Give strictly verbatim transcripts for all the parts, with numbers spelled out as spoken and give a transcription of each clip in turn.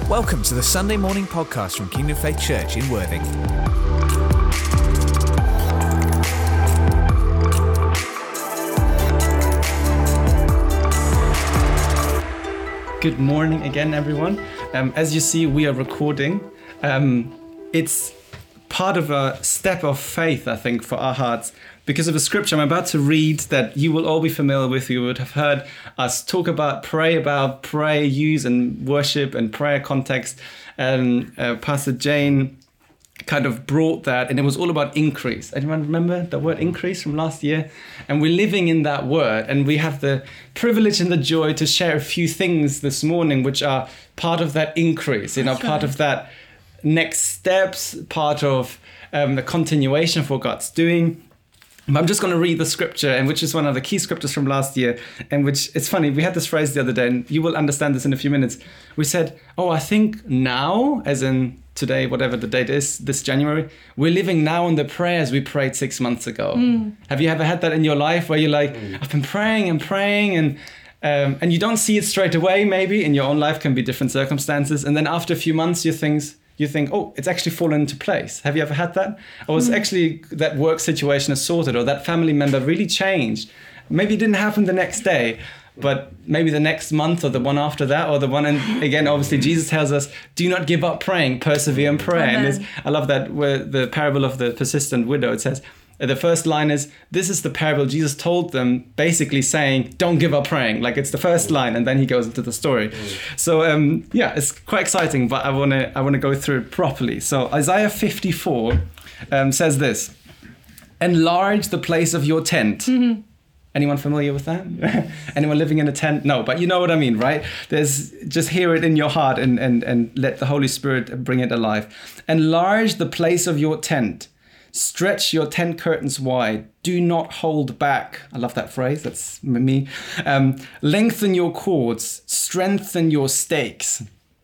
Welcome to the Sunday morning podcast from Kingdom Faith Church in Worthing. Good morning again, everyone. Um, as you see, we are recording. Um, it's part of a step of faith, I think, for our hearts, because of a scripture I'm about to read that you will all be familiar with. You would have heard us talk about, pray about, pray, use and worship and prayer context. And uh, Pastor Jane kind of brought that, and it was all about increase. Anyone remember the word increase from last year? And we're living in that word, and we have the privilege and the joy to share a few things this morning which are part of that increase, you know, That's part right. of that next steps, part of um, the continuation of what God's doing. I'm just going to read the scripture, and which is one of the key scriptures from last year, and which, it's funny, we had this phrase the other day, and you will understand this in a few minutes. We said, oh, I think now, as in today, whatever the date is, this January, we're living now in the prayers we prayed six months ago. Mm. Have you ever had that in your life where you're like, mm. I've been praying and praying, and um, and you don't see it straight away, maybe, in your own life, can be different circumstances, and then after a few months, you think, you think, oh, it's actually fallen into place. Have you ever had that? Or it's mm. actually that work situation is sorted, or that family member really changed. Maybe it didn't happen the next day, but maybe the next month or the one after that, or the one, and again, obviously Jesus tells us, do not give up praying, persevere in prayer. Amen. And I love that where the parable of the persistent widow, it says, the first line is, this is the parable Jesus told them, basically saying, don't give up praying. Like, it's the first line, and then he goes into the story. Mm. So um, yeah, it's quite exciting, but I want to I want to go through it properly. So Isaiah fifty-four um, says this, enlarge the place of your tent. Mm-hmm. Anyone familiar with that? Anyone living in a tent? No, but you know what I mean, right? There's just hear it in your heart and, and, and let the Holy Spirit bring it alive. Enlarge the place of your tent. Stretch your tent curtains wide. Do not hold back. I love that phrase. That's me. Um, lengthen your cords. Strengthen your stakes.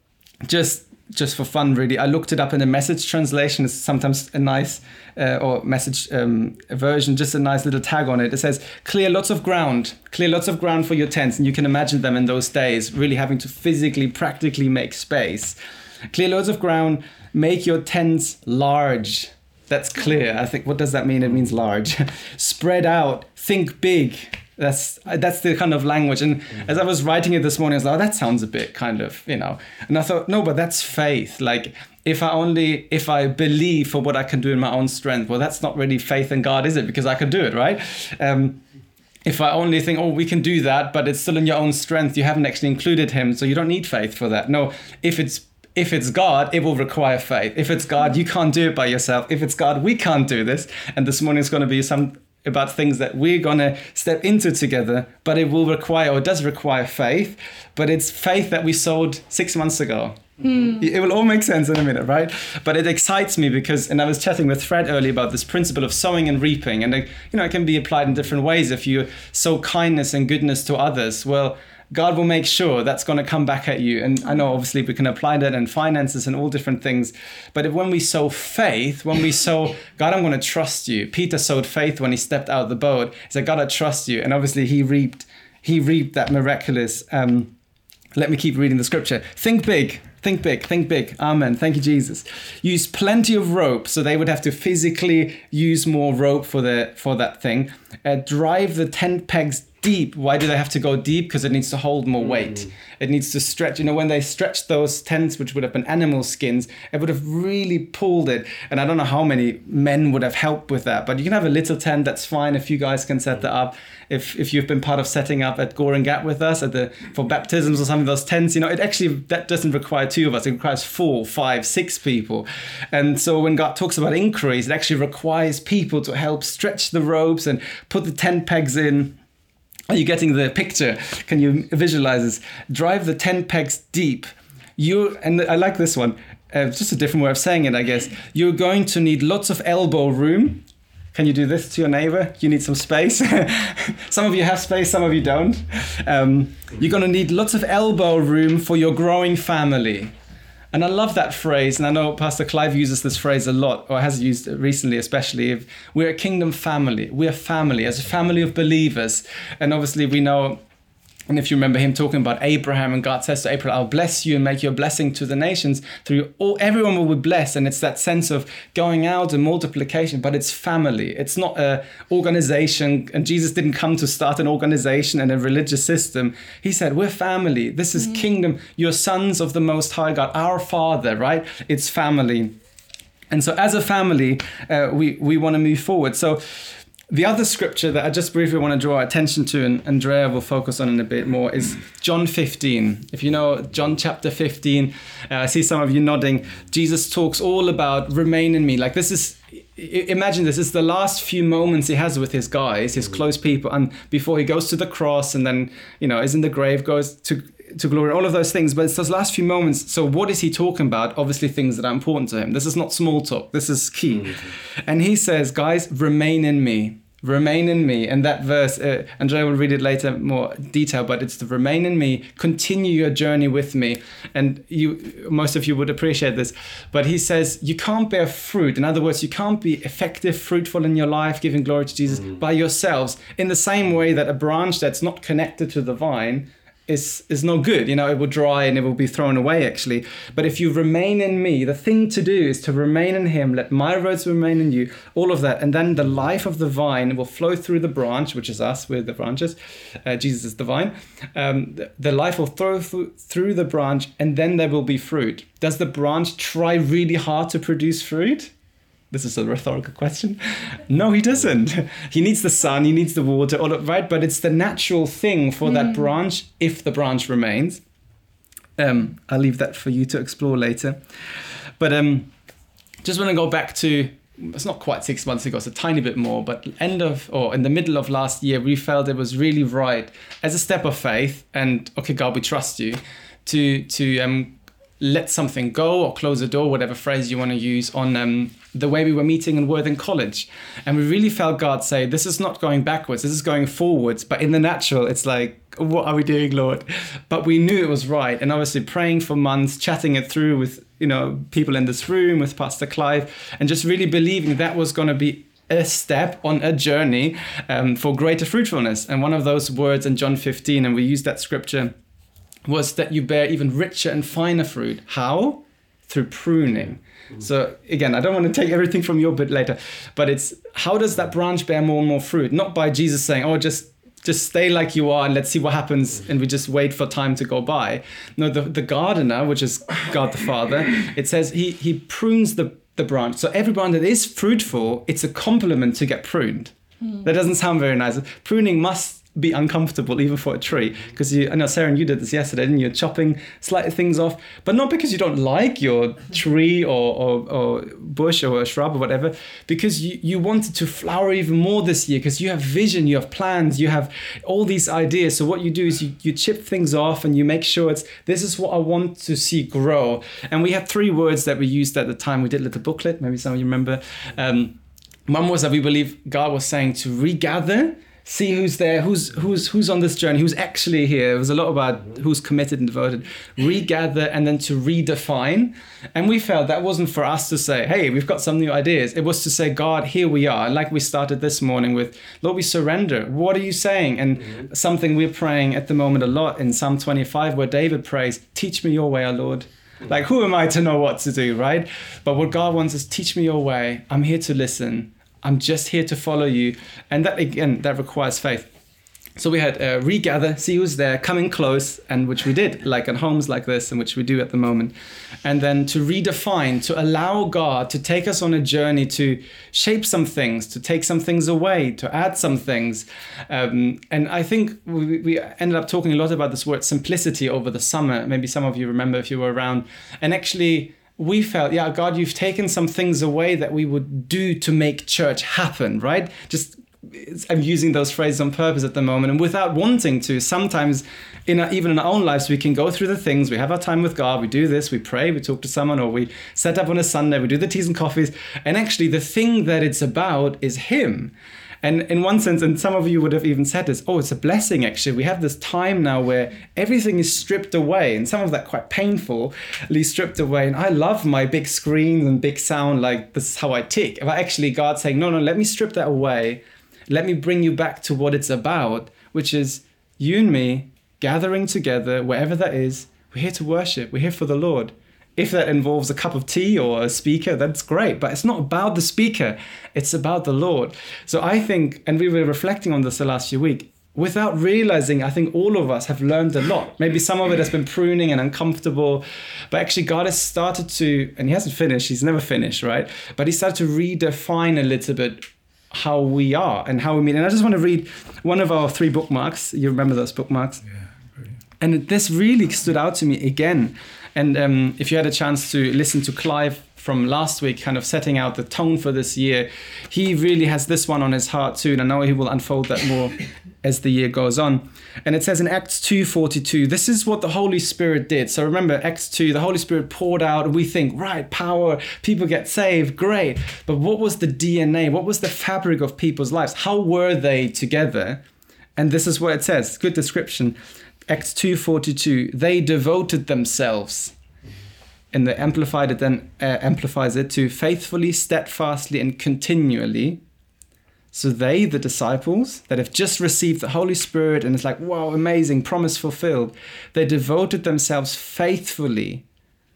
Just just for fun, really. I looked it up in the Message translation. It's sometimes a nice, uh, or Message um, version, just a nice little tag on it. It says, clear lots of ground. Clear lots of ground for your tents. And you can imagine them in those days, really having to physically, practically make space. Clear loads of ground. Make your tents large. That's clear. I think, what does that mean? It means large. Spread out. Think big. That's that's the kind of language. And mm-hmm. as I was writing it this morning, I was like, oh, that sounds a bit kind of, you know. And I thought, no, but that's faith. Like, if I only, if I believe for what I can do in my own strength, well, that's not really faith in God, is it? Because I can do it, right? Um, if I only think, oh, we can do that, but it's still in your own strength, you haven't actually included him, so you don't need faith for that. No, if it's If it's God, it will require faith. If it's God, you can't do it by yourself. If it's God, we can't do this. And this morning is going to be some about things that we're going to step into together, but it will require, or it does require faith, but it's faith that we sowed six months ago. Mm. It will all make sense in a minute, right? But it excites me because, and I was chatting with Fred earlier about this principle of sowing and reaping. And, you know, it can be applied in different ways. If you sow kindness and goodness to others, well, God will make sure that's going to come back at you. And I know obviously we can apply that in finances and all different things. But if when we sow faith, when we sow, God, I'm going to trust you. Peter sowed faith when he stepped out of the boat. He said, God, I trust you. And obviously he reaped, he reaped that miraculous. Um, let me keep reading the scripture. Think big. Think big, think big. Amen. Thank you, Jesus. Use plenty of rope, so they would have to physically use more rope for the for that thing. Uh, drive the tent pegs deep. Why do they have to go deep? Because it needs to hold more weight. Mm. It needs to stretch. You know, when they stretched those tents, which would have been animal skins, it would have really pulled it. And I don't know how many men would have helped with that. But you can have a little tent, that's fine if you guys can set that up. If if you've been part of setting up at Gore and Gap with us at the for baptisms or some of those tents, you know, it actually, that doesn't require two of us. It requires four, five, six people. And so when God talks about increase, it actually requires people to help stretch the ropes and put the tent pegs in. Are you getting the picture? Can you visualize this? Drive the tent pegs deep. You and I like this one. Uh, just a different way of saying it, I guess. You're going to need lots of elbow room. Can you do this to your neighbor? You need some space. Some of you have space, some of you don't. Um, you're going to need lots of elbow room for your growing family. And I love that phrase, and I know Pastor Clive uses this phrase a lot, or has used it recently especially. If we're a kingdom family, we're family, as a family of believers. And obviously we know And if you remember him talking about Abraham, and God says to Abraham, I'll bless you and make you a blessing to the nations. Through all, everyone will be blessed. And it's that sense of going out and multiplication, but it's family. It's not a organization. And Jesus didn't come to start an organization and a religious system. He said, we're family. This is mm. kingdom. You're sons of the Most High God, our Father, right? It's family. And so as a family, uh, we, we want to move forward. So the other scripture that I just briefly want to draw our attention to, and Andrea will focus on in a bit more, is John fifteen. If you know John chapter fifteen, uh, I see some of you nodding. Jesus talks all about remain in me. Like this is, imagine this is the last few moments he has with his guys, his close people, and before he goes to the cross and then, you know, is in the grave, goes to to glory, all of those things. But it's those last few moments. So what is he talking about? Obviously things that are important to him. This is not small talk. This is key. Mm-hmm. And he says, guys, remain in me. Remain in me. And that verse, uh, Andrea will read it later more detail, but it's to remain in me, continue your journey with me. And you, most of you would appreciate this, but he says you can't bear fruit. In other words, you can't be effective, fruitful in your life, giving glory to Jesus mm. by yourselves, in the same way that a branch that's not connected to the vine is is no good. You know, it will dry and it will be thrown away actually. But if you remain in me, the thing to do is to remain in him, let my words remain in you, all of that. And then the life of the vine will flow through the branch, which is us, we're the branches. Uh, Jesus is the vine. Um, the, the life will flow through, through the branch, and then there will be fruit. Does the branch try really hard to produce fruit? This is a rhetorical question. No, he doesn't. He needs the sun, he needs the water, all of, right? But it's the natural thing for mm. that branch, if the branch remains. Um, I'll leave that for you to explore later. But um, just want to go back to, it's not quite six months ago, it's a tiny bit more, but end of, or in the middle of last year, we felt it was really right as a step of faith, and okay, God, we trust you, to, to um, let something go or close a door, whatever phrase you want to use, on um, the way we were meeting in Worthing College. And we really felt God say, this is not going backwards, this is going forwards. But in the natural, it's like, what are we doing, Lord? But we knew it was right. And obviously praying for months, chatting it through with, you know, people in this room, with Pastor Clive, and just really believing that was going to be a step on a journey um, for greater fruitfulness. And one of those words in John fifteen, and we used that scripture, was that you bear even richer and finer fruit. How? Through pruning. Mm-hmm. So again, I don't want to take everything from your bit later, but it's how does that branch bear more and more fruit? Not by Jesus saying, oh, just just stay like you are and let's see what happens, mm-hmm. and we just wait for time to go by. No, the, the gardener, which is God the Father, it says he he prunes the, the branch. So every branch that is fruitful, it's a compliment to get pruned. Mm-hmm. That doesn't sound very nice. Pruning must be uncomfortable even for a tree, because you, I know Sarah and you did this yesterday, didn't you? Chopping slight things off, but not because you don't like your tree or, or, or bush or a shrub or whatever, because you, you want it to flower even more this year, because you have vision, you have plans, you have all these ideas. So what you do is you, you chip things off and you make sure it's, this is what I want to see grow. And we had three words that we used at the time. We did a little booklet, maybe some of you remember. Um, one was that we believe God was saying to regather, see who's there, who's who's who's on this journey, who's actually here. It was a lot about who's committed and devoted. Regather, and then to redefine. And we felt that wasn't for us to say, hey, we've got some new ideas. It was to say, God, here we are. Like we started this morning with, Lord, we surrender. What are you saying? And mm-hmm. something we're praying at the moment a lot in Psalm twenty-five, where David prays, teach me your way, O Lord. Like, who am I to know what to do, right? But what God wants is, teach me your way. I'm here to listen. I'm just here to follow you. And that, again, that requires faith. So we had uh, regather, see who's there, coming close, and which we did, like at homes like this, and which we do at the moment. And then to redefine, to allow God to take us on a journey to shape some things, to take some things away, to add some things. Um, and I think we, we ended up talking a lot about this word simplicity over the summer. Maybe some of you remember if you were around. And actually, we felt, yeah, God, you've taken some things away that we would do to make church happen, right? Just, I'm using those phrases on purpose at the moment, and without wanting to. Sometimes, in our, even in our own lives, we can go through the things. We have our time with God. We do this. We pray. We talk to someone, or we set up on a Sunday. We do the teas and coffees. And actually, the thing that it's about is Him. And in one sense, and some of you would have even said this, oh, it's a blessing, actually. We have this time now where everything is stripped away, and some of that quite painfully stripped away. And I love my big screens and big sound, like this is how I tick. But actually, God's saying, no, no, let me strip that away. Let me bring you back to what it's about, which is you and me gathering together, wherever that is. We're here to worship. We're here for the Lord. If that involves a cup of tea or a speaker, that's great. But it's not about the speaker. It's about the Lord. So I think, and we were reflecting on this the last few weeks, without realizing, I think all of us have learned a lot. Maybe some of it has been pruning and uncomfortable, but actually God has started to, and he hasn't finished, he's never finished, right? But he started to redefine a little bit how we are and how we meet. And I just want to read one of our three bookmarks. You remember those bookmarks? Yeah, brilliant. And this really stood out to me again. And um, if you had a chance to listen to Clive from last week, kind of setting out the tone for this year, he really has this one on his heart too. And I know he will unfold that more as the year goes on. And it says in Acts two forty-two, this is what the Holy Spirit did. So remember, Acts two, the Holy Spirit poured out, and we think, right, power, people get saved, great. But what was the D N A? What was the fabric of people's lives? How were they together? And this is what it says, good description. Acts two forty-two, they devoted themselves. And the Amplified it then uh, amplifies it to faithfully, steadfastly, and continually. So they, the disciples that have just received the Holy Spirit, and it's like, wow, amazing, promise fulfilled. They devoted themselves faithfully,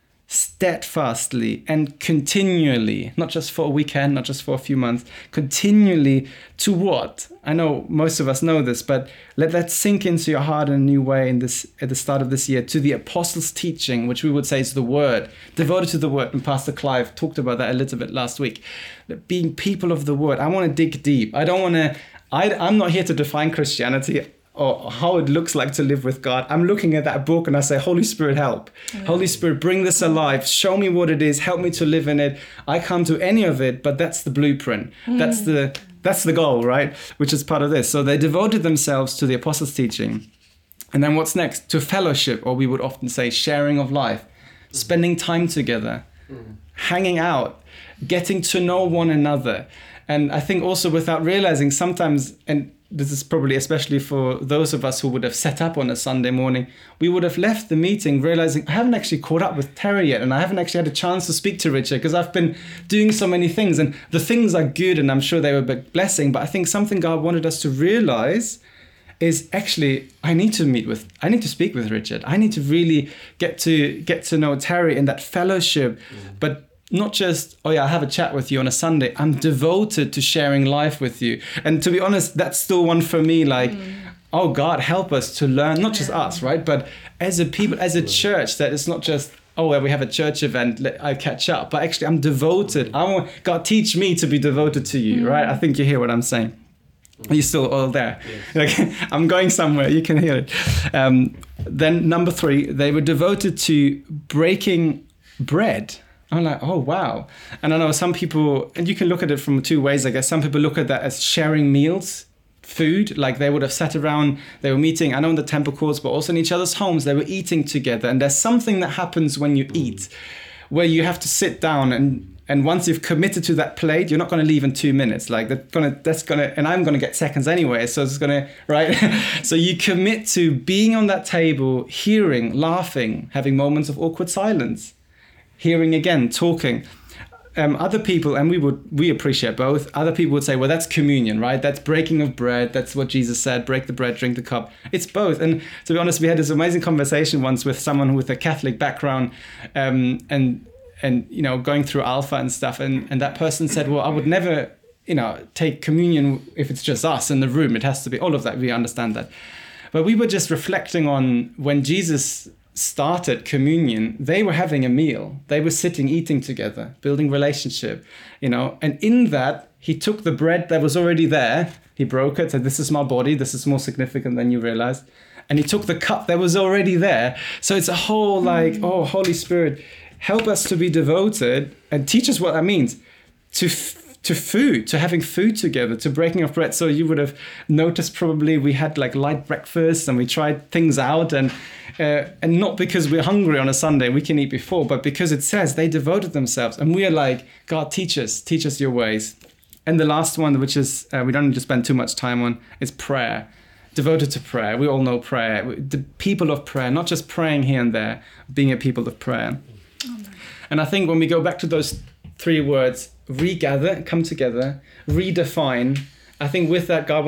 steadfastly, and continually, not just for a weekend, not just for a few months, continually to what? I know most of us know this, but let that sink into your heart in a new way in this at the start of this year, to the apostles' teaching, which we would say is the word, devoted to the word. And Pastor Clive talked about that a little bit last week. Being people of the word. I want to dig deep. I don't want to, I, I'm not here to define Christianity or how it looks like to live with God. I'm looking at that book and I say, Holy Spirit, help. Yeah. Holy Spirit, bring this alive. Show me what it is. Help me to live in it. I can't do any of it, but that's the blueprint. Mm. That's the that's the goal, right? Which is part of this. So they devoted themselves to the apostles' teaching. And then what's next? To fellowship, or we would often say sharing of life, spending time together, mm. hanging out, getting to know one another. And I think also without realizing sometimes, and this is probably especially for those of us who would have set up on a Sunday morning, we would have left the meeting realizing I haven't actually caught up with Terry yet, and I haven't actually had a chance to speak to Richard because I've been doing so many things, and the things are good and I'm sure they were a big blessing, but I think something God wanted us to realize is actually I need to meet with, I need to speak with Richard. I need to really get to get to know Terry in that fellowship, mm. but not just, oh yeah, I have a chat with you on a Sunday. I'm devoted to sharing life with you. And to be honest, that's still one for me, like, mm. oh God, help us to learn, not just us, right? But as a people, as a church, that it's not just, oh, well, we have a church event, I catch up. But actually, I'm devoted. I want, God, teach me to be devoted to you, mm. right? I think you hear what I'm saying. Are you still all there? Yes. Like, I'm going somewhere, you can hear it. Um, then number three, they were devoted to breaking bread. I'm like, oh, wow. And I know some people, and you can look at it from two ways, I guess. Some people look at that as sharing meals, food, like they would have sat around, they were meeting, I know in the temple courts, but also in each other's homes, they were eating together. And there's something that happens when you eat, where you have to sit down and and once you've committed to that plate, you're not going to leave in two minutes. Like that's gonna, that's gonna, and I'm going to get seconds anyway. So it's going to, right? So you commit to being on that table, hearing, laughing, having moments of awkward silence, hearing again, talking. Um, other people, and we would, we appreciate both. Other people would say, well, that's communion, right? That's breaking of bread. That's what Jesus said, break the bread, drink the cup. It's both. And to be honest, we had this amazing conversation once with someone with a Catholic background, um, and and, you know, going through Alpha and stuff. And, and that person said, well, I would never, you know, take communion if it's just us in the room. It has to be all of that. We understand that. But we were just reflecting on when Jesus started communion, they were having a meal. They were sitting, eating together, building relationship, you know, and in that he took the bread that was already there. He broke it, said, this is my body. This is more significant than you realized. And he took the cup that was already there. So it's a whole like, mm. oh, Holy Spirit, help us to be devoted and teach us what that means to f- to food, to having food together, to breaking of bread. So you would have noticed probably we had like light breakfast and we tried things out, and uh, and not because we're hungry on a Sunday, we can eat before, but because it says they devoted themselves, and we are like, God, teach us, teach us your ways. And the last one, which is uh, we don't need to spend too much time on, is prayer. Devoted to prayer. We all know prayer. The people of prayer, not just praying here and there, being a people of prayer. And I think when we go back to those three words, regather, come together, redefine, I think with that God wants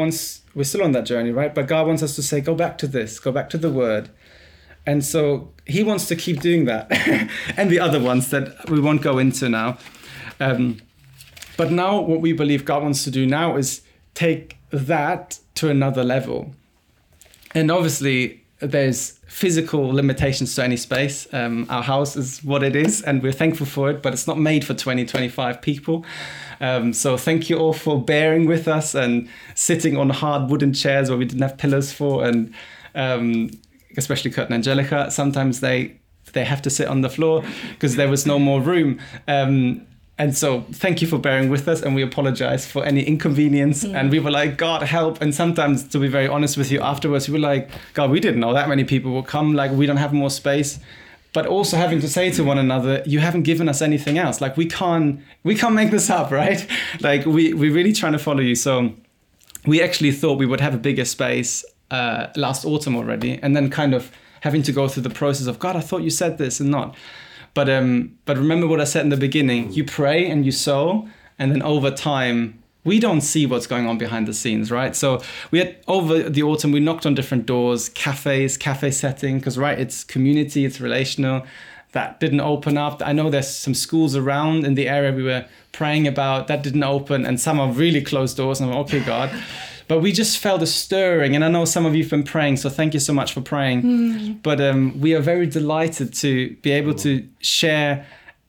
we're still on that journey, right? But God wants us to say, go back to this, go back to the word. And so he wants to keep doing that. And the other ones that we won't go into now. Um, but now what we believe God wants to do now is take that to another level. And obviously there's physical limitations to any space. Um, our house is what it is and we're thankful for it, but it's not made for twenty, twenty-five people. Um, so thank you all for bearing with us and sitting on hard wooden chairs where we didn't have pillars for, and um, especially Kurt and Angelica, sometimes they they have to sit on the floor because there was no more room. Um, and so thank you for bearing with us, and we apologize for any inconvenience. Mm. And we were like, God, help. And sometimes, to be very honest with you, afterwards, we were like, God, we didn't know that many people will come. Like, we don't have more space. But also having to say to one another, you haven't given us anything else. Like, we can't, we can't make this up, right? Like, we, we're really trying to follow you. So we actually thought we would have a bigger space uh, last autumn already. And then kind of having to go through the process of, God, I thought you said this and not. But um, but remember what I said in the beginning, you pray and you sow, and then over time, we don't see what's going on behind the scenes, right? So we had, over the autumn, we knocked on different doors, cafes, cafe setting, because, right, it's community, it's relational. That didn't open up. I know there's some schools around in the area we were praying about that didn't open, and some are really closed doors, and I'm like, okay, God. But we just felt a stirring, and I know some of you have been praying, so thank you so much for praying. Mm. But um, we are very delighted to be able to share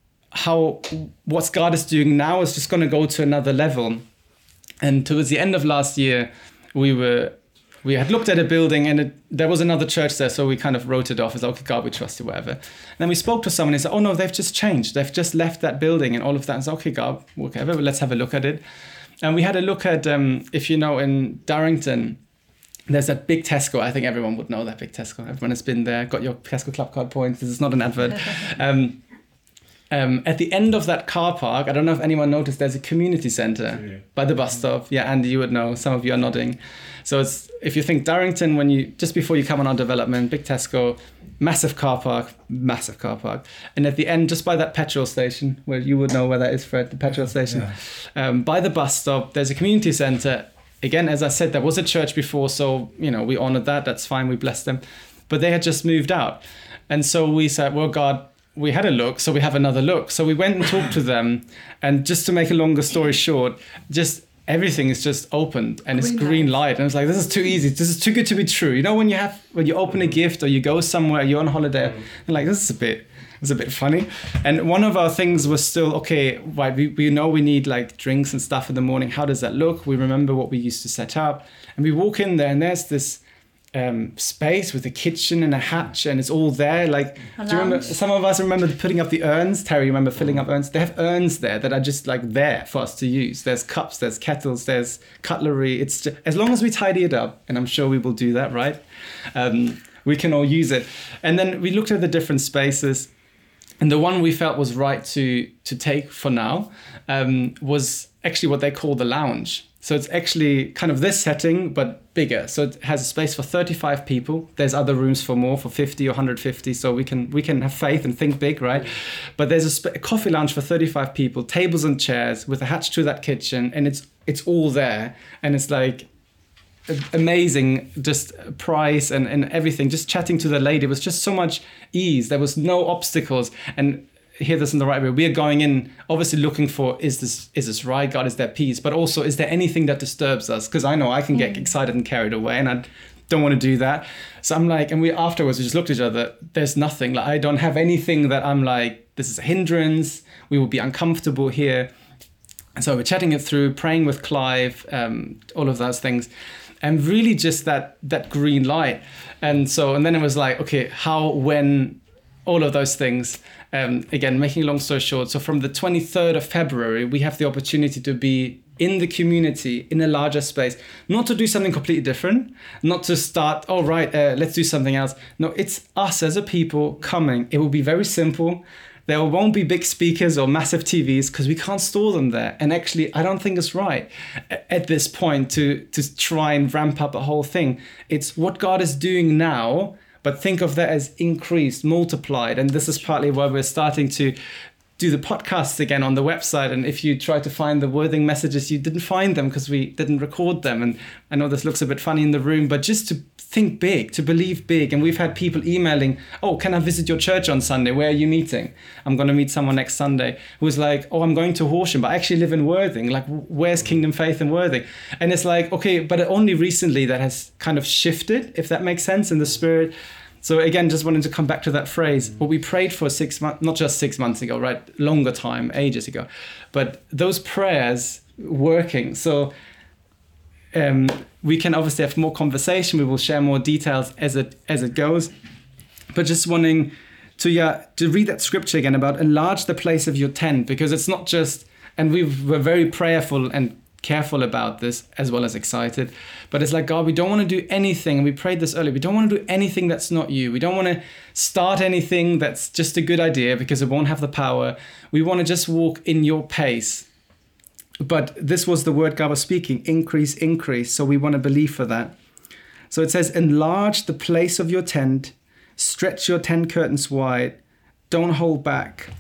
how what God is doing now is just going to go to another level. And towards the end of last year, we were we had looked at a building, and it, there was another church there, so we kind of wrote it off as, okay, God, we trust you, whatever. And then we spoke to someone and said, oh no, they've just changed. They've just left that building and all of that. And said, okay, God, whatever, let's have a look at it. And we had a look at, um, if you know, in Darrington, there's that big Tesco. I think everyone would know that big Tesco. Everyone has been there, got your Tesco Club card points. This is not an advert. um, um, at the end of that car park, I don't know if anyone noticed, there's a community centre yeah. by the bus stop. Yeah, Andy, you would know. Some of you are nodding. So it's if you think Darrington, when you just before you come on our development, big Tesco, massive car park, massive car park. And at the end, just by that petrol station, where you would know where that is, Fred, the petrol station, yeah. um, by the bus stop, there's a community centre. Again, as I said, there was a church before, so, you know, we honoured that. That's fine. We blessed them. But they had just moved out. And so we said, well, God, we had a look, so we have another look. So we went and talked to them. And just to make a longer story short, just everything is just opened and green it's green light. light. And it's like, this is too easy. This is too good to be true. You know, when you have, when you open a gift or you go somewhere, you're on holiday, mm. and like, this is a bit, it's a bit funny. And one of our things was still, okay, right, we, we know we need like drinks and stuff in the morning. How does that look? We remember what we used to set up. And we walk in there and there's this um, space with a kitchen and a hatch and it's all there. Like, a do you remember, some of us remember putting up the urns. Terry, you remember filling up urns? They have urns there that are just like there for us to use. There's cups, there's kettles, there's cutlery. It's just, as long as we tidy it up, and I'm sure we will do that, right? Um, we can all use it. And then we looked at the different spaces. And the one we felt was right to to take for now um, was actually what they call the lounge. So it's actually kind of this setting, but bigger. So it has a space for thirty-five people. There's other rooms for more, for fifty or one hundred fifty. So we can we can have faith and think big, right? But there's a, sp- a coffee lounge for thirty-five people, tables and chairs with attached to that kitchen, and it's it's all there. And it's like amazing, just price and, and everything. Just chatting to the lady was just so much ease. There was no obstacles. And hear this in the right way. We are going in, obviously looking for, is this is this right? God, is there peace? But also, is there anything that disturbs us? Because I know I can get mm. excited and carried away, and I don't want to do that. So I'm like, and we afterwards we just looked at each other. There's nothing. Like I don't have anything that I'm like, this is a hindrance. We will be uncomfortable here. And so we're chatting it through, praying with Clive, um, all of those things. And really just that that green light. And so, and then it was like, okay, how, when, all of those things. Um, again, making a long story short. So from the twenty-third of February, we have the opportunity to be in the community, in a larger space, not to do something completely different, not to start, oh, right, uh, let's do something else. No, it's us as a people coming. It will be very simple. There won't be big speakers or massive T Vs because we can't store them there. And actually, I don't think it's right at this point to, to try and ramp up a whole thing. It's what God is doing now, but think of that as increased, multiplied. And this is partly why we're starting to do the podcasts again on the website. And if you try to find the Worthing messages, you didn't find them because we didn't record them. And I know this looks a bit funny in the room, but just to think big, to believe big. And we've had people emailing, oh, can I visit your church on Sunday? Where are you meeting? I'm going to meet someone next Sunday who's like, oh, I'm going to Horsham, but I actually live in Worthing. Like, where's Kingdom Faith in Worthing? And it's like, okay, but only recently that has kind of shifted, if that makes sense, in the spirit. So again, just wanted to come back to that phrase, what we prayed for six months, not just six months ago, right? Longer time, ages ago. But those prayers working. So um, we can obviously have more conversation. We will share more details as it as it goes. But just wanting to, yeah, to read that scripture again about enlarge the place of your tent, because it's not just, and we were very prayerful and careful about this, as well as excited, but it's like, God, we don't want to do anything, and we prayed this earlier, we don't want to do anything that's not you. We don't want to start anything that's just a good idea because it won't have the power. We want to just walk in your pace. But this was the word God was speaking, increase, increase. So we want to believe for that. So it says, enlarge the place of your tent, stretch your tent curtains wide, don't hold back,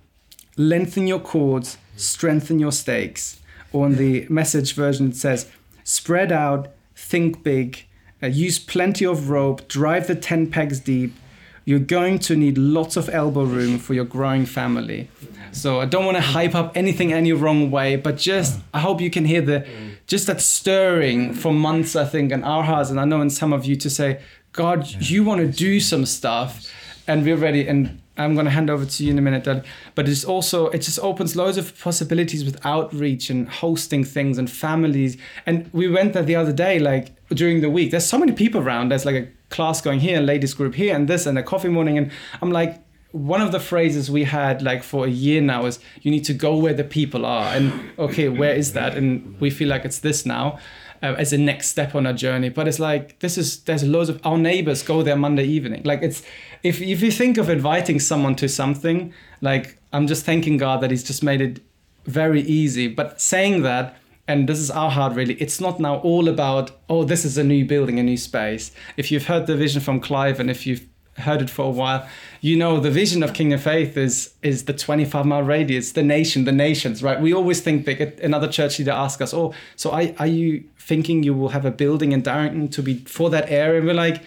lengthen your cords, strengthen your stakes. Or in the Message version, it says, spread out, think big, uh, use plenty of rope, drive the tent pegs deep. You're going to need lots of elbow room for your growing family. So I don't want to hype up anything any wrong way, but just, I hope you can hear the, just that stirring for months, I think, in our hearts. And I know in some of you to say, God, you want to do some stuff, and we're ready. And I'm going to hand over to you in a minute, Dad. But it's also, it just opens loads of possibilities with outreach and hosting things and families. And we went there the other day, like during the week. There's so many people around. There's like a class going here, a ladies group here, and this, and a coffee morning. And I'm like, one of the phrases we had like for a year now is, you need to go where the people are. And okay, where is that? And we feel like it's this now. Uh, as a next step on our journey. But it's like, this is, there's loads of, our neighbors go there Monday evening. Like it's, if if you think of inviting someone to something, like I'm just thanking God that he's just made it very easy. But saying that, and this is our heart really, it's not now all about, oh, this is a new building, a new space. If you've heard the vision from Clive, and if you've heard it for a while, you know the vision of Kingdom Faith is is the twenty-five mile radius, the nation, the nations, right? We always think big. Another church leader asked us, oh, so are, are you thinking you will have a building in Darrington to be for that area? And we're like,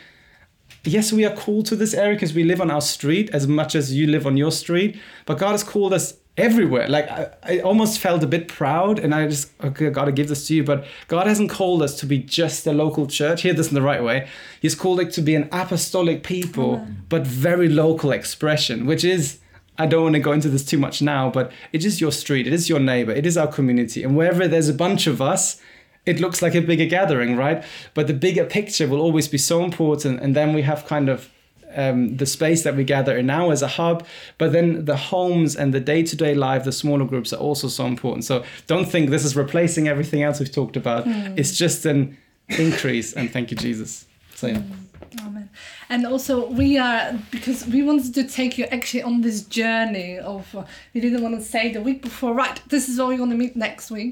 yes, we are called to this area because we live on our street as much as you live on your street, but God has called us everywhere. Like I, I almost felt a bit proud, and I just, okay, I gotta give this to you, but God hasn't called us to be just a local church. Hear this in the right way. He's called it to be an apostolic people, yeah. but very local expression, which is, I don't want to go into this too much now, but it is your street, it is your neighbor, it is our community. And wherever there's a bunch of us, it looks like a bigger gathering, right? But the bigger picture will always be so important. And then we have kind of Um, the space that we gather in now as a hub, but then the homes and the day-to-day life, the smaller groups are also so important. So don't think this is replacing everything else we've talked about. Mm. It's just an increase, and thank you, Jesus. So yeah. Mm. Amen. And also we are, because we wanted to take you actually on this journey of, uh, we didn't want to say the week before, right, this is where we're going to meet next week.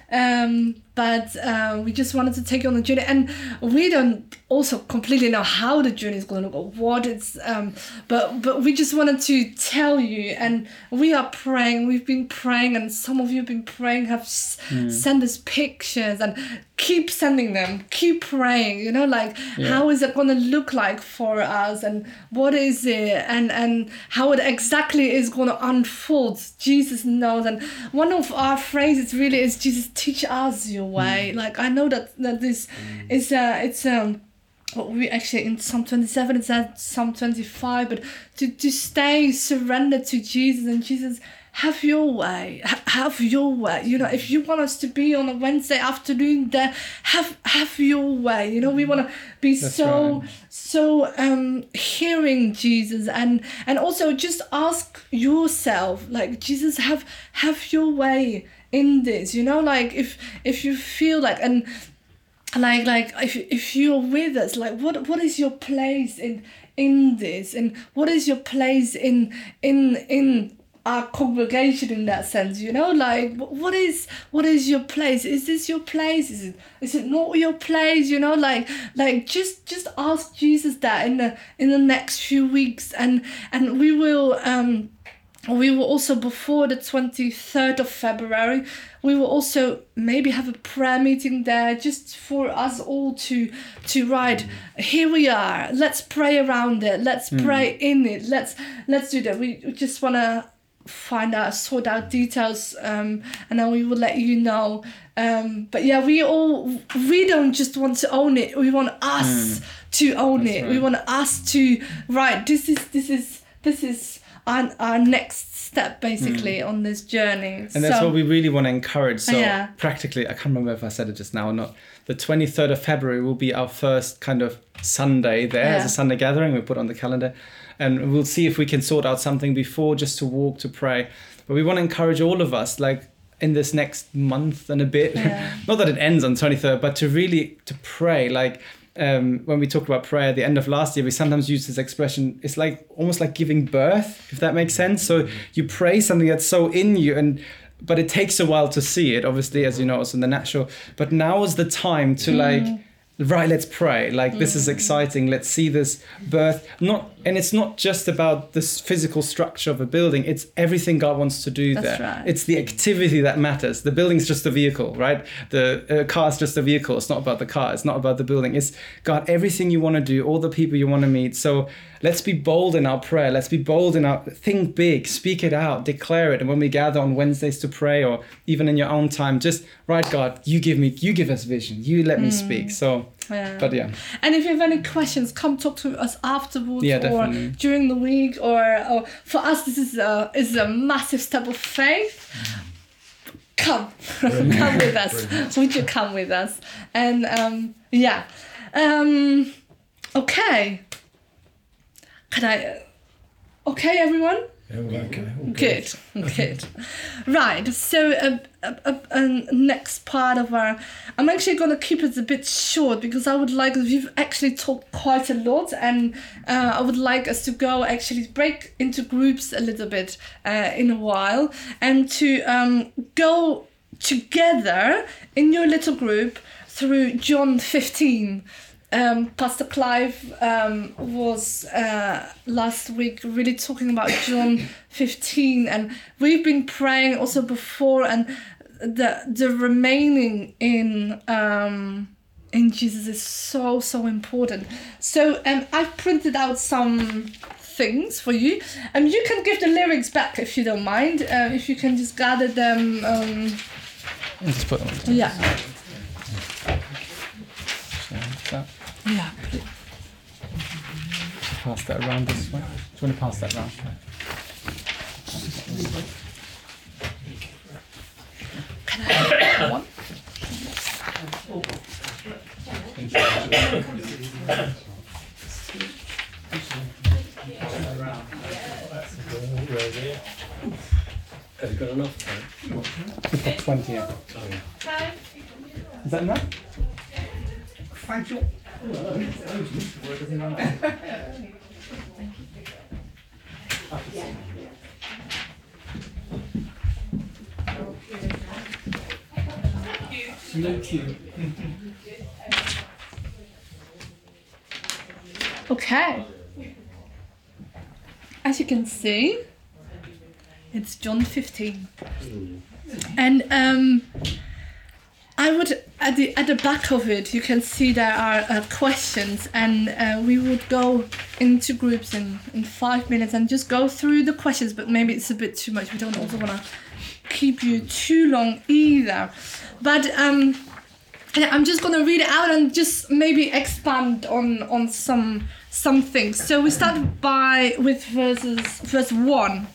Um, but uh, we just wanted to take you on the journey, and we don't also completely know how the journey is going to go, what it's, um, but but we just wanted to tell you, and we are praying, we've been praying, and some of you have been praying, have mm. sent us pictures, and keep sending them, keep praying, you know, like yeah. how is it going to look like for us, and what is it, and, and how it exactly is going to unfold, Jesus knows. And one of our phrases really is, Jesus, teach us your way. Mm. Like I know that, that this mm. is uh, it's um what we actually in Psalm twenty-seven, it says Psalm twenty-five, but to, to stay surrendered to Jesus, and Jesus, have your way, have your way. You know, if you want us to be on a Wednesday afternoon there, have have your way. You know, we want to be That's so right. so um hearing Jesus, and and also just ask yourself, like, Jesus, have have your way in this. You know, like if if you feel like, and like like if if you're with us, like what what is your place in in this, and what is your place in in in our congregation in that sense, you know, like what is what is your place? Is this your place? Is it is it not your place? You know, like like just just ask Jesus that in the in the next few weeks, and and we will um we will also, before the twenty-third of February, we will also maybe have a prayer meeting there just for us all to to write, here we are, let's pray around it, let's mm. pray in it, let's let's do that. We just want to find out, sort out details, um, and then we will let you know. Um, but yeah, we all, we don't just want to own it, we want us mm. to own That's it. Right. We want us to, right, this is, this is, this is, Our, our next step basically mm. on this journey. And that's so, what we really want to encourage. So yeah. practically, I can't remember if I said it just now or not, the twenty-third of February will be our first kind of Sunday there yeah. as a Sunday gathering we put on the calendar. And we'll see if we can sort out something before, just to walk, to pray. But we want to encourage all of us, like in this next month and a bit, yeah. not that it ends on twenty-third, but to really, to pray, like, Um, when we talked about prayer at the end of last year, we sometimes use this expression, it's like almost like giving birth, if that makes sense. So you pray something that's so in you, and but it takes a while to see it, obviously, as you know, also in the natural. But now is the time to mm. like, right, let's pray. Like, mm. this is exciting. Let's see this birth. Not, and it's not just about this physical structure of a building. It's everything God wants to do That's there. Right. It's the activity that matters. The building's just a vehicle, right? The uh, car's just a vehicle. It's not about the car. It's not about the building. It's, God, everything you want to do, all the people you want to meet. So let's be bold in our prayer. Let's be bold in our, think big, speak it out, declare it. And when we gather on Wednesdays to pray, or even in your own time, just, right, God, you give me, you give us vision. You let me mm. speak. So, yeah. but yeah. And if you have any questions, come talk to us afterwards yeah, or definitely. during the week. Or, or for us, this is a, is a massive step of faith. Come, come with us. Would you come with us? And um, yeah. Um, okay. Can I? Okay, everyone? Yeah, well, okay. Good, good. Right, so uh, uh, uh, uh, next part of our... I'm actually going to keep it a bit short because I would like... We've actually talked quite a lot, and uh, I would like us to go actually break into groups a little bit uh, in a while, and to um, go together in your little group through John fifteen. Um, Pastor Clive um, was uh, last week really talking about John fifteen, and we've been praying also before, and the the remaining in um, in Jesus is so so important. So um, I've printed out some things for you, and um, you can give the lyrics back if you don't mind. Uh, if you can just gather them. Um, Let's put them on. Yeah. That. Yeah. Pass that around this way. Do you want to pass that around? Can I have one? Have you got enough? We've got twenty. Yeah. Is that enough? Thank you. Thank you. Okay. As you can see, it's John fifteen. And um, I would, at the at the back of it, you can see there are uh, questions, and uh, we would go into groups in, in five minutes and just go through the questions, but maybe it's a bit too much. We don't also want to keep you too long either. But um, I'm just going to read it out and just maybe expand on, on some some things. So we start by with verses verse one.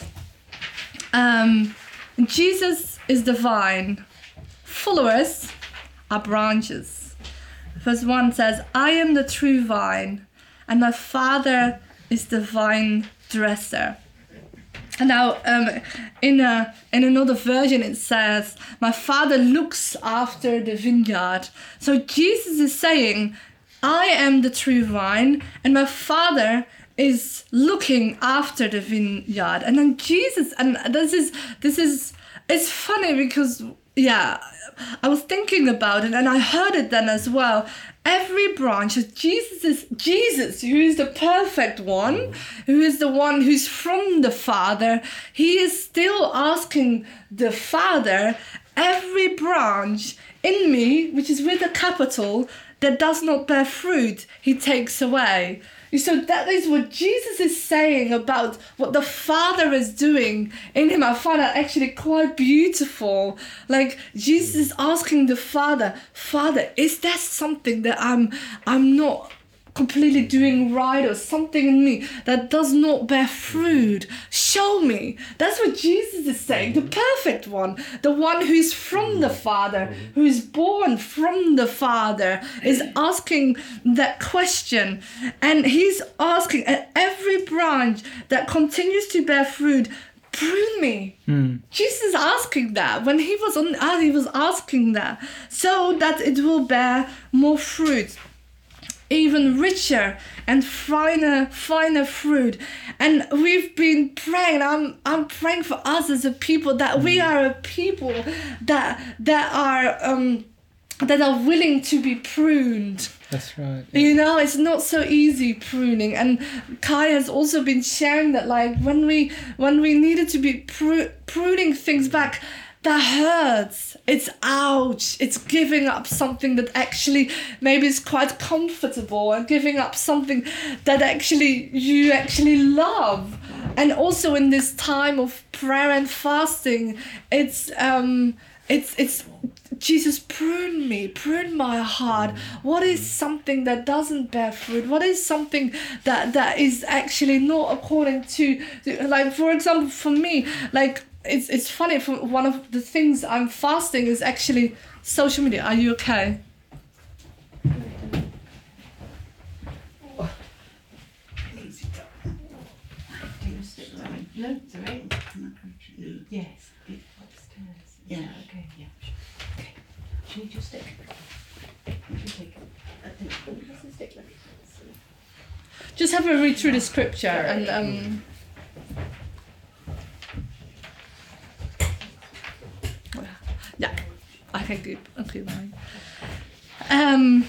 Um, Jesus is the vine. Followers are branches. Verse one says, I am the true vine, and my Father is the vine dresser. And now, um, in a in another version, it says, my Father looks after the vineyard. So Jesus is saying, I am the true vine, and my Father is looking after the vineyard. And then Jesus, and this is this is it's funny because yeah, I was thinking about it and I heard it then as well. every branch of Jesus is Jesus, who is the perfect one, who is the one who's from the Father. He is still asking the Father, every branch in me, which is with a capital, that does not bear fruit, he takes away. So that is what Jesus is saying about what the Father is doing in him. I find that actually quite beautiful. Like Jesus is asking the Father, Father, is there something that I'm I'm not completely doing right, or something in me that does not bear fruit? Show me. That's what Jesus is saying. The perfect one, the one who is from the Father, who is born from the Father, is asking that question. And he's asking, at every branch that continues to bear fruit, prune me. Mm. Jesus is asking that. When he was on earth, he was asking that, so that it will bear more fruit, even richer and finer, finer fruit. And we've been praying. I'm, I'm praying for us as a people, that we are a people that that are um, that are willing to be pruned. That's right. Yeah. You know, it's not so easy pruning. And Kai has also been sharing that, like when we when we needed to be pru- pruning things back, that hurts. It's ouch. It's giving up something that actually maybe is quite comfortable, and giving up something that actually you actually love. And also in this time of prayer and fasting, it's um it's it's Jesus, prune me, prune my heart. What is something that doesn't bear fruit? What is something that that is actually not according to, to like, for example, for me, like, It's it's funny, for one of the things I'm fasting is actually social media. Are you okay? No, it's all right. Yes, it's upstairs. Yeah, okay, yeah. Okay. Do you need your stick? You take it. What's the stick like? Just have a read through the scripture and um. Yeah, I can keep, I keep mine. Um.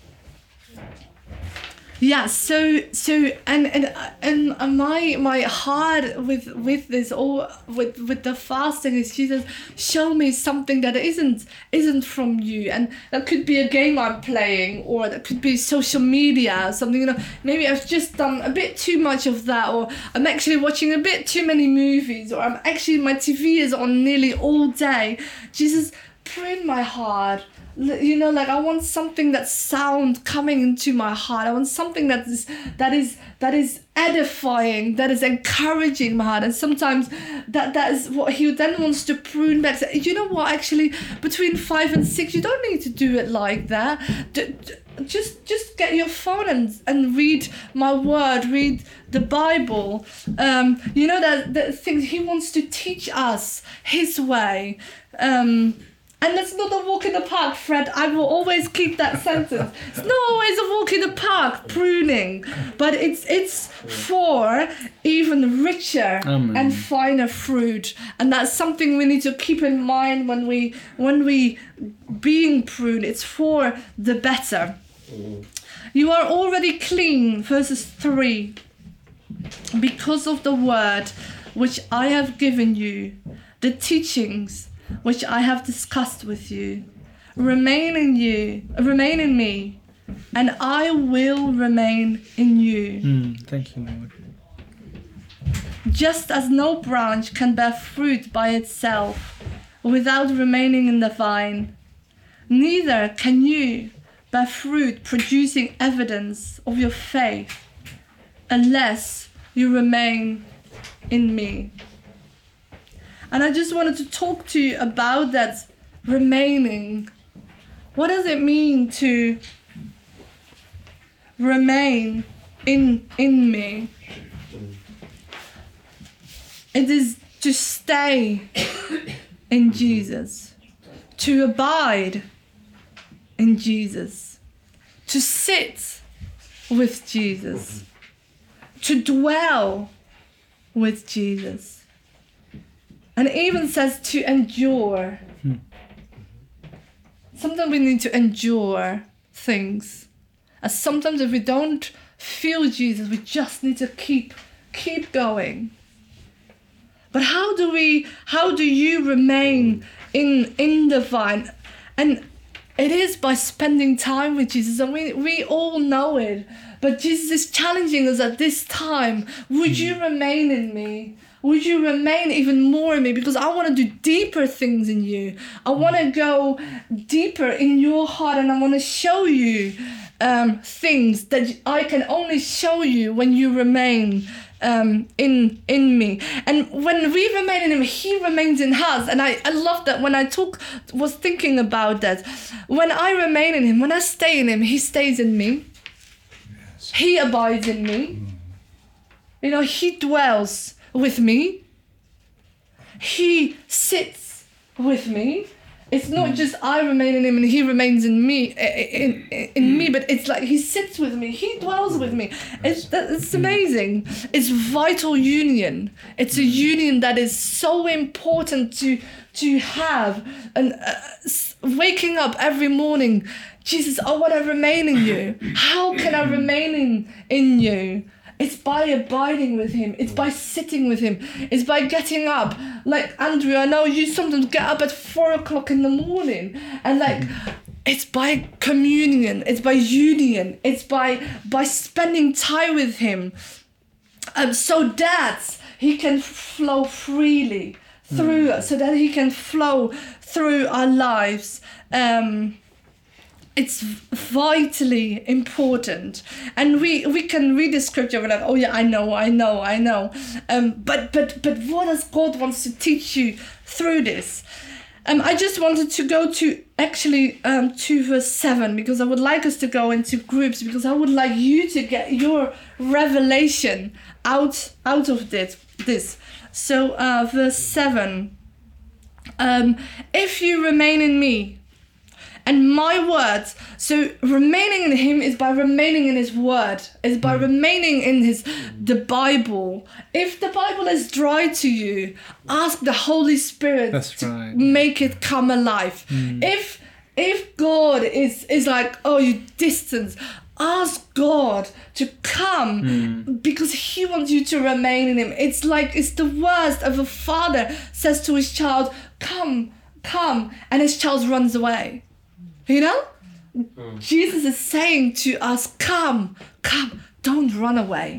Yeah. So so and and and my my heart with with this all with with the fasting is, Jesus, show me something that isn't isn't from you, and that could be a game I'm playing, or that could be social media, something, you know. Maybe I've just done a bit too much of that, or I'm actually watching a bit too many movies, or I'm actually my T V is on nearly all day. Jesus, prune my heart. You know, like I want something that's sound coming into my heart. I want something that is that is that is edifying, that is encouraging my heart. And sometimes that that is what he then wants to prune back. So, you know what? Actually, between five and six, you don't need to do it like that. D- d- just just get your phone and and read my word, read the Bible. Um, you know that the things he wants to teach us his way. Um, And that's not a walk in the park, Fred. I will always keep that sentence. It's not always a walk in the park, pruning, but it's it's for even richer Amen. And finer fruit. And that's something we need to keep in mind when we when we being pruned. It's for the better. You are already clean, verses three, because of the word which I have given you, the teachings which I have discussed with you. Remain in you, remain in me, and I will remain in you. Mm, thank you, Lord. Just as no branch can bear fruit by itself without remaining in the vine, neither can you bear fruit producing evidence of your faith unless you remain in me. And I just wanted to talk to you about that remaining. What does it mean to remain in in me? It is to stay in Jesus, to abide in Jesus, to sit with Jesus, to dwell with Jesus. And it even says to endure. Hmm. Sometimes we need to endure things. And sometimes if we don't feel Jesus, we just need to keep keep going. But how do we how do you remain in in the vine? And it is by spending time with Jesus, and we, we all know it. But Jesus is challenging us at this time. Would you remain in me? Would you remain even more in me? Because I want to do deeper things in you. I want to go deeper in your heart, and I want to show you um, things that I can only show you when you remain um, in in me. And when we remain in him, he remains in us. And I, I love that when I talk, was thinking about that. When I remain in him, when I stay in him, he stays in me. Yes. He abides in me. Mm. You know, he dwells with me. He sits with me. It's not mm. just I remain in him and he remains in me, in, in, in me, but it's like he sits with me, he dwells with me. It's, it's amazing. It's vital union. It's a union that is so important to to have. And uh, waking up every morning, Jesus, I want to remain in you. How can I remain in, in you? It's by abiding with him. It's by sitting with him. It's by getting up. Like, Andrew, I know you sometimes get up at four o'clock in the morning. And like, it's by communion. It's by union. It's by by spending time with him. Um, so that he can flow freely through, mm. so that he can flow through our lives. Um, It's vitally important, and we, we can read the scripture. We're like, oh yeah, I know, I know, I know. Um, but but but what does God wants to teach you through this? Um, I just wanted to go to actually um to verse seven, because I would like us to go into groups, because I would like you to get your revelation out out of this. This. So uh, verse seven. Um, if you remain in me, and my words, so remaining in him is by remaining in his word, is by mm. remaining in his the Bible. If the Bible is dry to you, ask the Holy Spirit That's to right. make it come alive. Mm. If if God is, is like, oh, you distance, ask God to come mm. because he wants you to remain in him. It's like, it's the worst of a father says to his child, come, come, and his child runs away. You know? Mm. Jesus is saying to us, come, come, don't run away.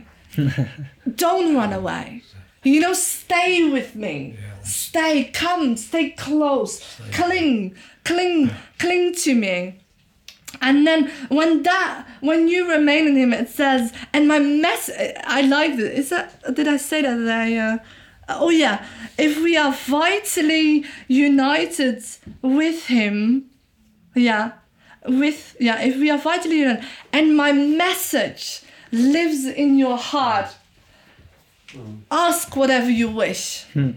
Don't run away. You know, stay with me. Yeah. Stay, come, stay close. Stay. Cling, cling, cling to me. And then when that, when you remain in him, it says, and my mess, I like this. Is that, did I say that? I, uh, oh yeah. If we are vitally united with him, Yeah, with yeah. If we are vitally united, and my message lives in your heart, mm. ask whatever you wish. Hmm.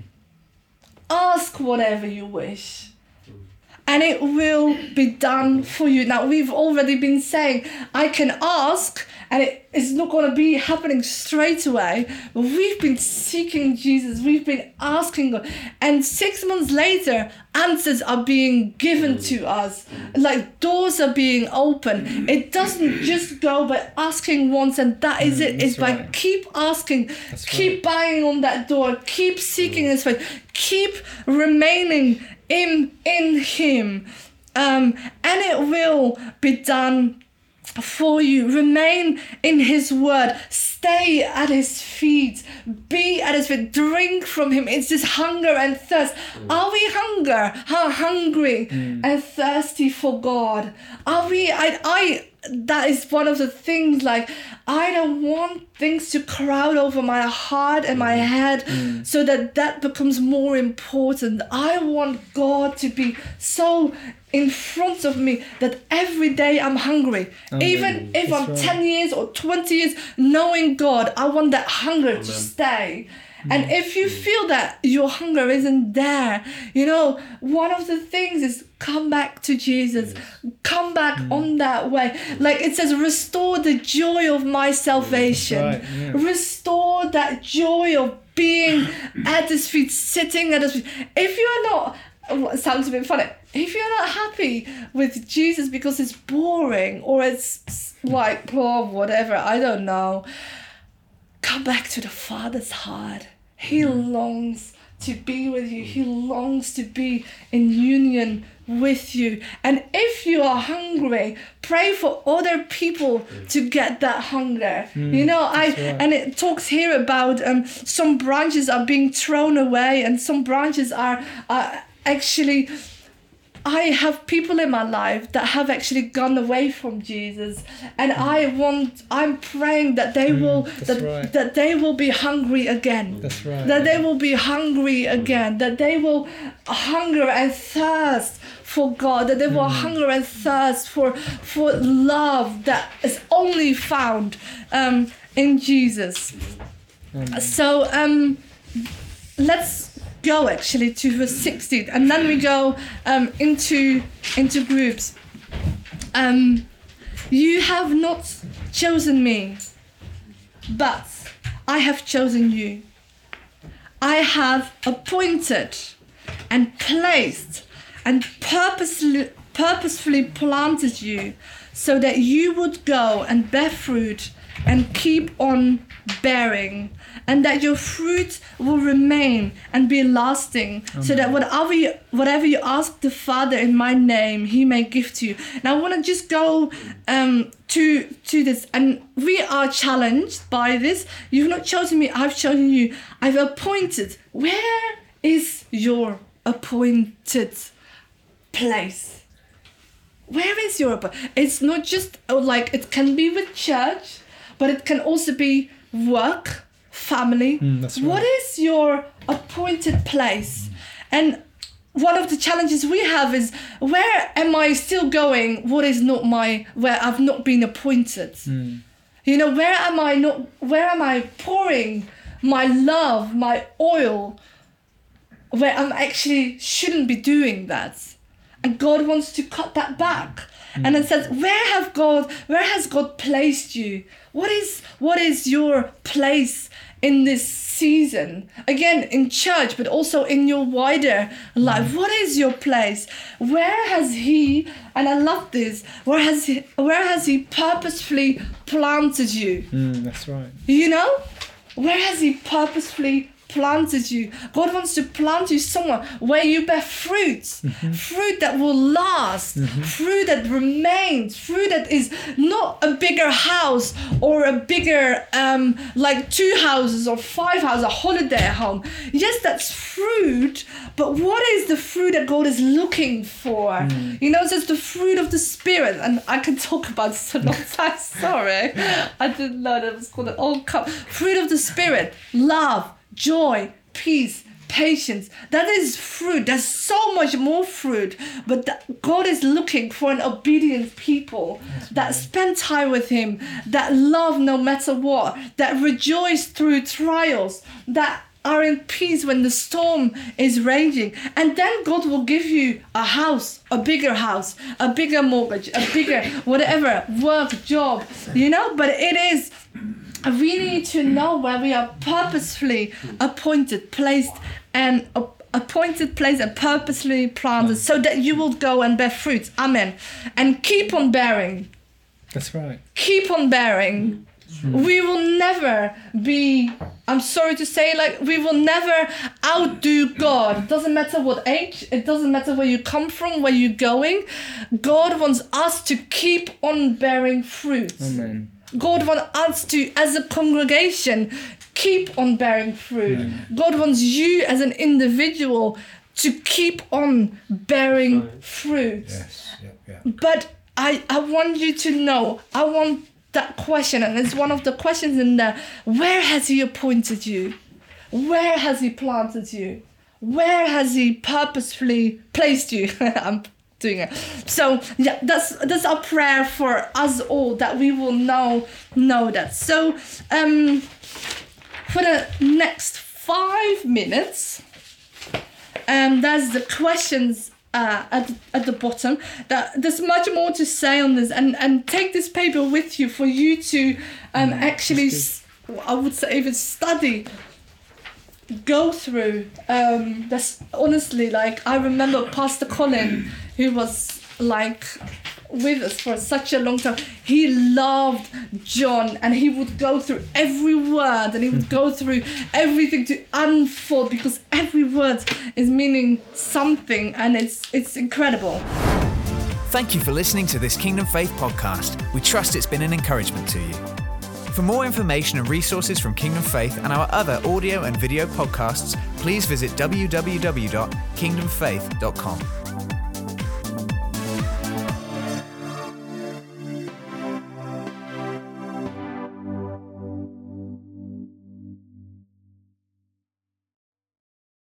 Ask whatever you wish, mm. and it will be done for you. Now, we've already been saying, I can ask, and it, it's not going to be happening straight away. But we've been seeking Jesus. We've been asking God, and six months later, answers are being given to us, like doors are being opened. It doesn't just go by asking once and that is it. It's by right. keep asking, That's keep right. banging on that door, keep seeking his face, keep remaining in in him, um, and it will be done for you. Remain in his word, stay at his feet, be at his feet, drink from him. It's just hunger and thirst. Mm. Are we hunger how hungry mm. and thirsty for God? Are we I I that is one of the things, like, I don't want things to crowd over my heart and my head mm. so that that becomes more important. I want God to be so in front of me that every day I'm hungry. Amen. Even if That's I'm right. ten years or twenty years knowing God, I want that hunger Amen. To stay. And if you feel that your hunger isn't there, you know, one of the things is come back to Jesus. Yes. Come back mm. on that way. Like it says, restore the joy of my salvation. Right. Yeah. Restore that joy of being at his feet, sitting at his feet. If you're not it sounds a bit funny. If you're not happy with Jesus because it's boring or it's like, oh, whatever, I don't know, come back to the Father's heart. He longs to be with you. He longs to be in union with you. And if you are hungry, pray for other people to get that hunger. Mm, you know, I right. and it talks here about um some branches are being thrown away and some branches are are actually. I have people in my life that have actually gone away from Jesus, and I want. I'm praying that they mm, will that, right. that they will be hungry again. That's right. That they will be hungry again. That they will hunger and thirst for God. That they will mm. hunger and thirst for for love that is only found um, in Jesus. Mm. So um, let's. go actually to verse sixteen, and then we go um, into into groups. Um, you have not chosen me, but I have chosen you. I have appointed and placed and purposely purposefully planted you so that you would go and bear fruit and keep on bearing, and that your fruit will remain and be lasting. Amen. So that whatever you, whatever you ask the Father in my name, he may give to you. And I want to just go um, to to this, and we are challenged by this. You've not chosen me, I've chosen you. I've appointed. Where is your appointed place? Where is your appointed? It's not just like, it can be with church, but it can also be work, family. Mm, that's right. What is your appointed place? And one of the challenges we have is, where am I still going what is not my, where I've not been appointed? Mm. You know, where am I not, where am I pouring my love, my oil, where I'm actually shouldn't be doing that? And God wants to cut that back. And it says, where have God, where has God placed you? What is what is your place in this season? Again, in church, but also in your wider life. What is your place? Where has he, and I love this, where has he, where has he purposefully planted you? Mm, that's right. You know? Where has he purposefully planted you? God wants to plant you somewhere where you bear fruit, mm-hmm. fruit that will last, mm-hmm. fruit that remains, fruit that is not a bigger house or a bigger um like two houses or five houses, a holiday home. Yes, that's fruit, but what is the fruit that God is looking for? Mm. You know, it says the fruit of the Spirit, and I can talk about this a long time. Sorry, I didn't know that was called an old cup. Fruit of the Spirit: love, joy, peace, patience. That is fruit. There's so much more fruit, but that God is looking for an obedient people That's that right. spend time with him, that love no matter what, that rejoice through trials, that are in peace when the storm is raging. And then God will give you a house, a bigger house, a bigger mortgage, a bigger whatever, work, job, you know. But it is, we need to know where we are purposefully appointed, placed, and uh, appointed, placed, and purposely planted, so that you will go and bear fruit. Amen. And keep on bearing. That's right. Keep on bearing. Mm. We will never be, I'm sorry to say, like, we will never outdo God. It doesn't matter what age, it doesn't matter where you come from, where you're going. God wants us to keep on bearing fruit. Amen. God wants us to, as a congregation, keep on bearing fruit. Mm. God wants you as an individual to keep on bearing right. fruit. Yes, yeah, yeah. But I, I want you to know, I want that question, and it's one of the questions in there. Where has he appointed you? Where has he planted you? Where has he purposefully placed you? I'm doing it. So yeah, that's that's our prayer for us all, that we will know know that. So um, for the next five minutes, um, there's the questions uh, at at the bottom. That there's much more to say on this, and and take this paper with you for you to um actually, I would say, even study go through. Um, that's honestly, like, I remember Pastor Colin, who was like with us for such a long time. He loved John, and he would go through every word, and he would go through everything to unfold, because every word is meaning something, and it's it's incredible. Thank you for listening to this Kingdom Faith podcast. We trust it's been an encouragement to you. For more information and resources from Kingdom Faith and our other audio and video podcasts, please visit w w w dot kingdom faith dot com.